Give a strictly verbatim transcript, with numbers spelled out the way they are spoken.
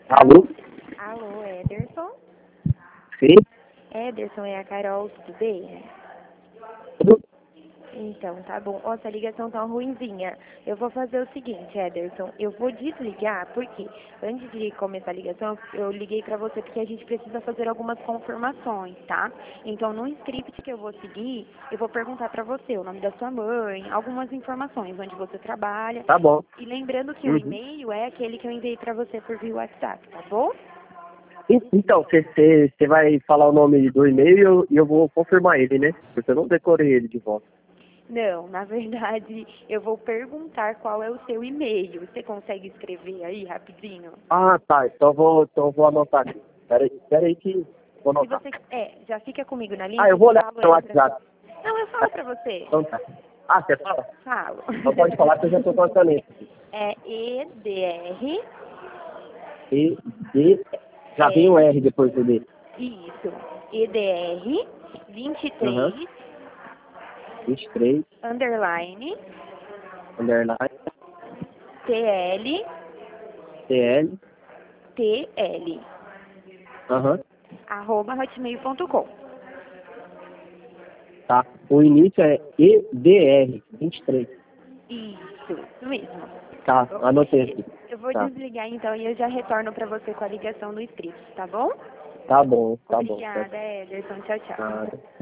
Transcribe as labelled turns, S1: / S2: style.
S1: Alô?
S2: Alô, Ederson?
S1: Sim?
S2: Ederson, é a Carol, tudo bem?
S1: Tudo?
S2: Então, tá bom. Ó, essa ligação tá ruinzinha. Eu vou fazer o seguinte, Ederson. Eu vou desligar, porque antes de começar a ligação, eu liguei pra você porque a gente precisa fazer algumas confirmações, tá? Então, no script que eu vou seguir, eu vou perguntar pra você o nome da sua mãe, algumas informações, onde você trabalha.
S1: Tá bom.
S2: E lembrando que o
S1: Uhum.
S2: e-mail é aquele que eu enviei pra você por via WhatsApp, tá bom?
S1: En- Então, você vai falar o nome do e-mail e eu, e eu vou confirmar ele, né? Porque eu não decorei ele de volta.
S2: Não, na verdade, eu vou perguntar qual é o seu e-mail. Você consegue escrever aí rapidinho?
S1: Ah, tá. Então eu vou, então eu vou anotar aqui. Pera aí, pera aí que vou
S2: Se
S1: anotar.
S2: você, é, já fica comigo na linha
S1: Ah,
S2: que
S1: eu
S2: eu
S1: vou
S2: te
S1: olhar
S2: falo
S1: no
S2: aí. Pra...
S1: WhatsApp.
S2: Não, eu falo pra você.
S1: Então tá. Ah, você fala?
S2: Falo.
S1: Então pode falar que eu já tô com a caneta.
S2: É E D R
S1: E, D, já vem o
S2: L,
S1: R depois do D.
S2: isso, E D R vinte e
S1: Aham.
S2: três
S1: vinte e três,
S2: underline
S1: underline,
S2: T L
S1: T L.
S2: T L
S1: Aham.
S2: arroba hotmail ponto com.
S1: Tá. O início é E D R vinte e três.
S2: Isso, isso mesmo.
S1: Tá, anotei aqui.
S2: Eu vou
S1: Tá.
S2: desligar então e eu já retorno pra você com a ligação do script, tá bom?
S1: Tá bom, tá bom. Tá.
S2: Obrigada, Ederson. Tchau, tchau.
S1: Nada.